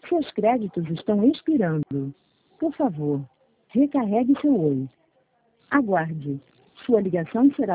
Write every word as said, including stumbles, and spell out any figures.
Seus créditos estão expirando. Por favor, recarregue seu Oi. Aguarde. Sua ligação será